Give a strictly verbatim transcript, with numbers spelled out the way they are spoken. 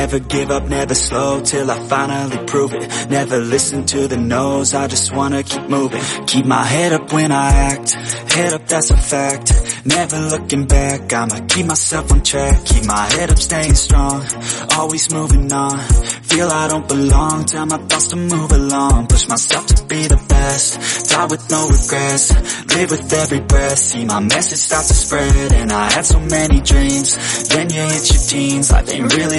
Never give up, never slow, till I finally prove it. Never listen to the no's, I just wanna keep moving. Keep my head up when I act, head up, that's a fact. Never looking back, I'ma keep myself on track. Keep my head up, staying strong, always moving on. Feel I don't belong, tell my thoughts to move along. Push myself to be the best, die with no regrets. Live with every breath, see my message start to spread. And I had so many dreams, then you hit your teens. Life ain't really